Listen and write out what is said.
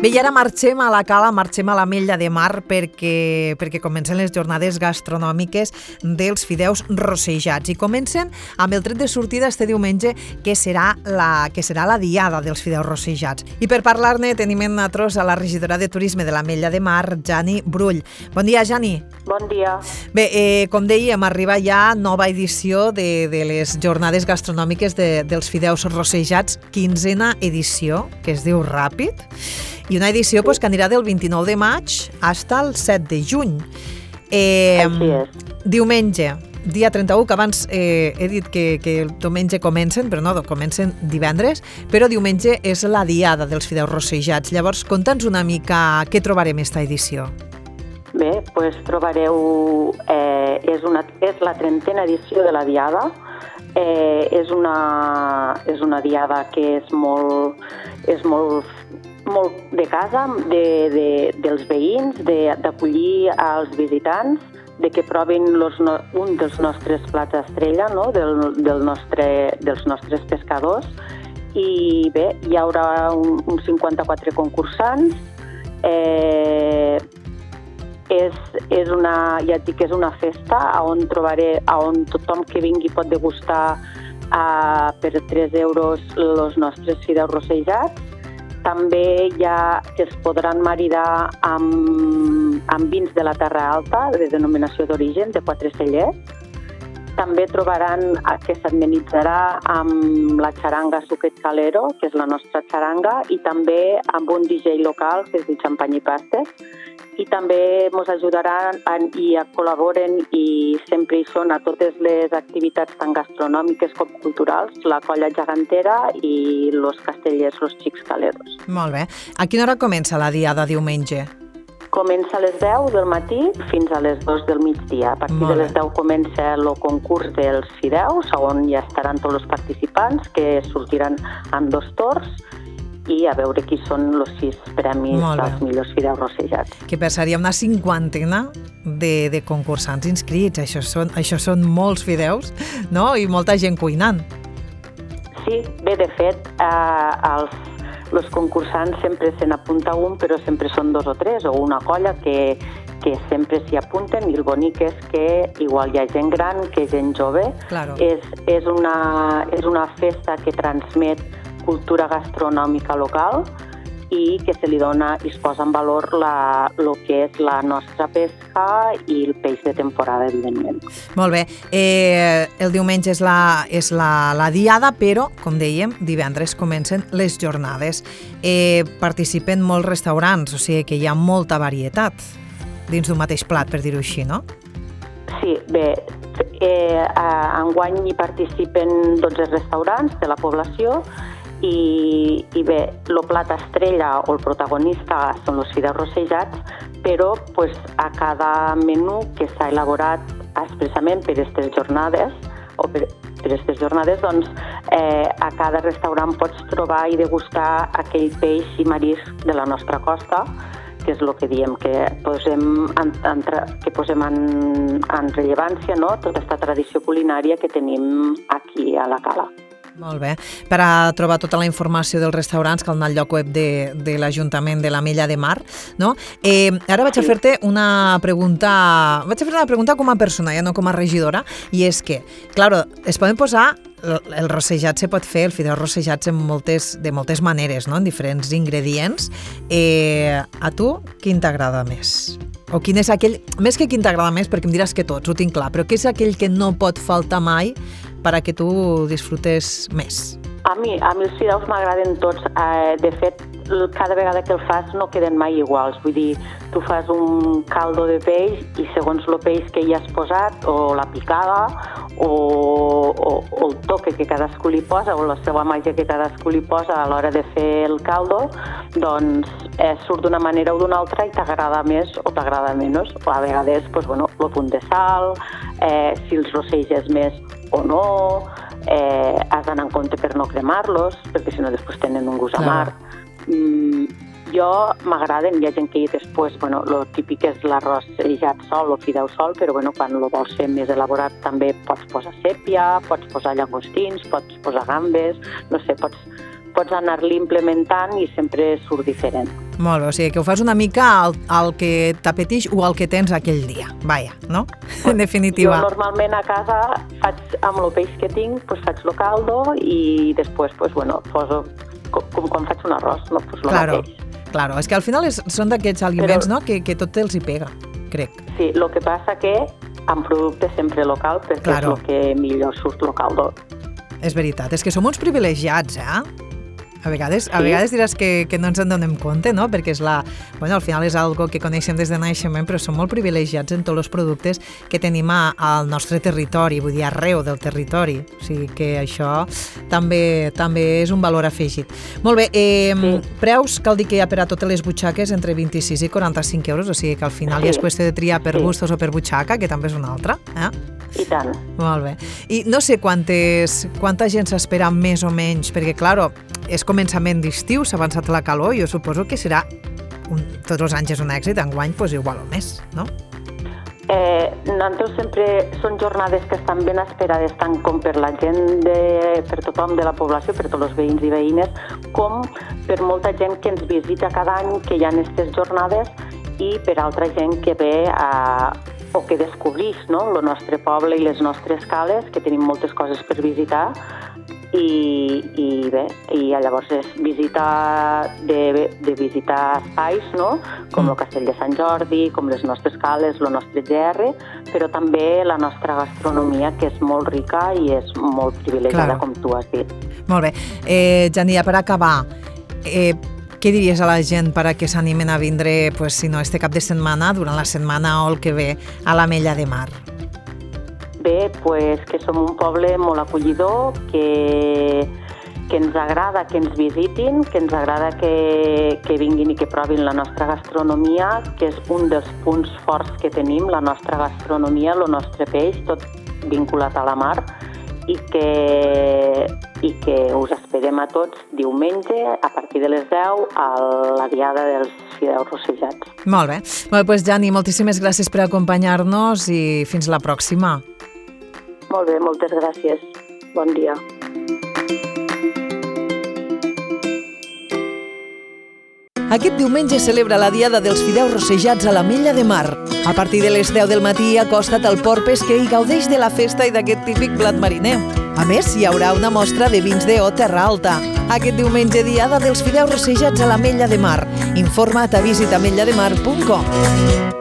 Bé, i ara marxem a la cala, marxem a l'Ametlla de Mar perquè comencen les jornades gastronòmiques dels fideus rossejats i comencen amb el tret de sortida este diumenge que serà la diada dels fideus rossejats. I per parlar-ne tenim en nosaltres a la regidora de Turisme de l'Ametlla de Mar, Jani Brull. Bon dia, Jani. Bon dia. Bé, com dèiem, arriba ja nova edició de les jornades gastronòmiques dels fideus rossejats, 15a edició, que es diu ràpid, i una edició que anirà del 29 de maig fins al 7 de juny. Així és. Diumenge, dia 31, que abans he dit que el diumenge comencen, però no, comencen divendres, però diumenge és la diada dels fideus rossejats. Llavors, conta'ns una mica què trobarem esta edició. Bé, doncs trobareu... és la 30a edició de la diada. És una diada que és molt de casa, dels veïns, d'acollir als visitants, de que provin un dels nostres plats estrella, no? dels nostres pescadors. I bé, hi haurà uns 54 concursants. Ja et dic que és una festa on tothom que vingui pot degustar per 3 euros els nostres fideus rossejats. També es podran maridar amb vins de la Terra Alta, de denominació d'origen, de 4 cellers. També trobaran que s'amenitzarà amb la xaranga Suquet Calero, que és la nostra xaranga, i també amb un DJ local, que es diu Champany i Pastes. I també ens ajudaran i col·laboren i sempre hi són a totes les activitats tant gastronòmiques com culturals, la Colla Gegantera i los castellers, los Xics Caleros. Molt bé. A quina hora comença la diada diumenge? Comença a les 10 del matí fins a les 2 del migdia. A partir de les 10 comença el concurs dels fideus, on ja estaran tots els participants, que sortiran en 2 torns, i a veure qui són els 6 premis dels millors fideus rossejats. Que per cert, hi ha una 50ena de concursants inscrits. Això són molts fideus, no? I molta gent cuinant. Sí, bé, de fet, els concursants sempre se n'apunta un, però sempre són 2 o 3, o una colla que sempre s'hi apunten, i el bonic és que igual hi ha gent gran que gent jove. Claro. És una festa que transmet cultura gastronòmica local i que se li dona i es posa en valor el que és la nostra pesca i el peix de temporada, evidentment. Molt bé. El diumenge és la diada, però, com dèiem, divendres comencen les jornades. Participen molts restaurants, o sigui que hi ha molta varietat dins d'un mateix plat, per dir-ho així, no? Sí, bé, enguany hi participen 12 restaurants de la població i bé, el plat estrella o el protagonista són els fideus rossejats, però a cada menú que s'ha elaborat expressament per aquestes jornades, doncs a cada restaurant pots trobar i degustar aquell peix i marisc de la nostra costa, que és el que diem, que posem en rellevància, no? Tota aquesta tradició culinària que tenim aquí a la cala. Molt bé. Per a trobar tota la informació dels restaurants cal anar al lloc web de l'Ajuntament de l'Ametlla de Mar, no? Ara vaig a fer-te una pregunta com a persona, ja no com a regidora, i és que, clar, es poden posar el rossejat se pot fer, el fideu rossejat de moltes maneres, no? En diferents ingredients. A tu, quin t'agrada més? O quin és aquell, més que quin t'agrada més, perquè em diràs que tots, ho tinc clar, però què és aquell que no pot faltar mai per a que tu disfrutes més? A mi els fideus m'agraden tots. De fet, cada vegada que el fas no queden mai iguals. Vull dir, tu fas un caldo de peix i segons el peix que hi has posat, o la picada, o el toque que cadascú li posa, o la seva màgia que cadascú li posa a l'hora de fer el caldo, doncs surt d'una manera o d'una altra i t'agrada més o t'agrada menys. O a vegades, el punt de sal, si els rosseges més o no, has d'anar en compte per no cremar-los, perquè si no després tenen un gust amarg. Jo m'agraden, hi ha gent que després, el típic és l'arròs sellat sol o fideu sol, però quan el vols fer més elaborat també pots posar sèpia, pots posar llagostins, pots posar gambes, no sé, pots anar-li implementant i sempre surt diferent. Molt bé, o sigui que ho fas una mica al que t'apeteix o al que tens aquell dia, vaja, no? En definitiva. Jo normalment a casa faig amb el peix que tinc, doncs faig el caldo i després, doncs, bueno, poso com quan faig un arròs, no? Pues lo mateix. Claro, és que al final són d'aquests aliments, no?, que tot els hi pega, crec. Sí, el que passa que amb producte sempre local, perquè és el que millor surt el caldo. És veritat, és que som uns privilegiats, A vegades diràs que no ens en donem compte, no? Perquè al final és algo que coneixem des de naixement, però som molt privilegiats en tots els productes que tenim al nostre territori, vull dir, arreu del territori. O sigui que això també és un valor afegit. Molt bé, preus, cal dir que hi ha per a totes les butxaques entre 26 i 45 euros, o sigui que al final ja és qüestió de triar per gustos o per butxaca, que també és una altra, I tant. Molt bé. I no sé quanta gent s'espera més o menys, perquè, clar, és començament d'estiu, s'ha avançat la calor, jo suposo que serà, tots els anys és un èxit, enguany doncs igual o més, no? Nosaltres sempre són jornades que estan ben esperades tant com per la gent, per tothom de la població, per tots els veïns i veïnes, com per molta gent que ens visita cada any, que hi ha aquestes jornades, i per altra gent que ve o que descobreix, no?, el nostre poble i les nostres cales, que tenim moltes coses per visitar, i llavors és visitar espais, no?, com el Castell de Sant Jordi, com les nostres cales, el nostre GR, però també la nostra gastronomia, que és molt rica i és molt privilegiada, com tu has dit. Molt bé. Jandia, per acabar, què diries a la gent perquè s'animen a vindre, si no este cap de setmana, durant la setmana o el que ve, a l'Ametlla de Mar? Bé, que som un poble molt acollidor, que ens agrada que ens visitin, que ens agrada que vinguin i que provin la nostra gastronomia, que és un dels punts forts que tenim, la nostra gastronomia, el nostre peix, tot vinculat a la mar, i que us esperem a tots diumenge a partir de les 10 a la diada dels fideus rossejats. Molt bé. Doncs, Jani, moltíssimes gràcies per acompanyar-nos i fins la pròxima. Molt bé, moltes gràcies. Bon dia. Aquest diumenge celebra la Diada dels Fideus Rossejats a l'Ametlla de Mar. A partir de les 10 del matí acosta't al port pesquer i gaudeix de la festa i d'aquest típic plat mariner. A més, hi haurà una mostra de vins d'O Terra Alta. Aquest diumenge, Diada dels Fideus Rossejats a l'Ametlla de Mar. Informa't a visitametllademar.com.